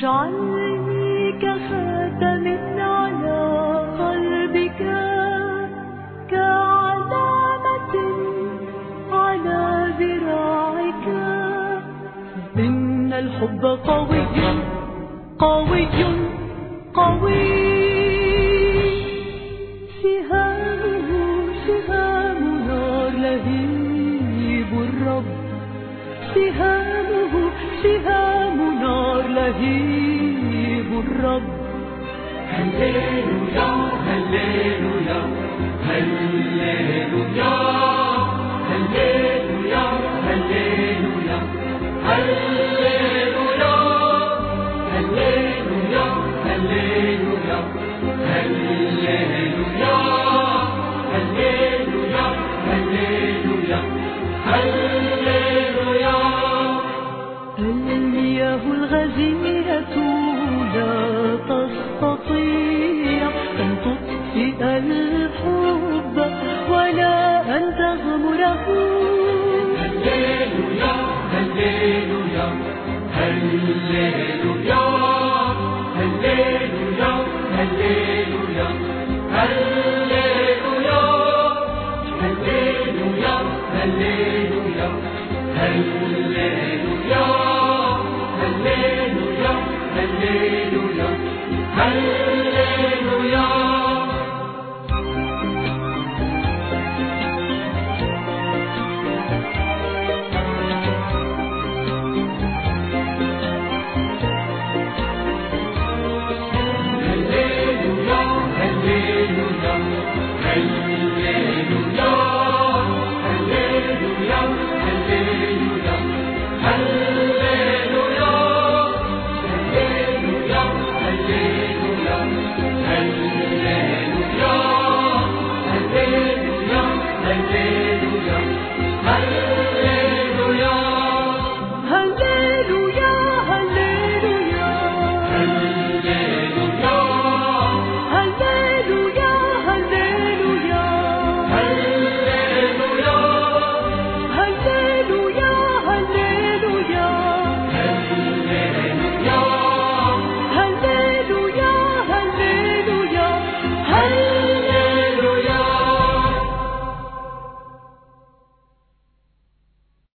اجعلني كخاتم على قلبك، كعلامة على ذراعك. إن الحب قوي قوي قوي، سهامه سهام نار لهيب الرب، سهامه سهام نار لهيب الرب. هللويا هللويا هللويا هللويا هللويا هللويا هللويا هللويا هللويا هللويا هللويا هللويا. المياه الغزيرة لا تستطيع أن تطفئ الحب ولا أن تغمره. هللويا هللويا هللويا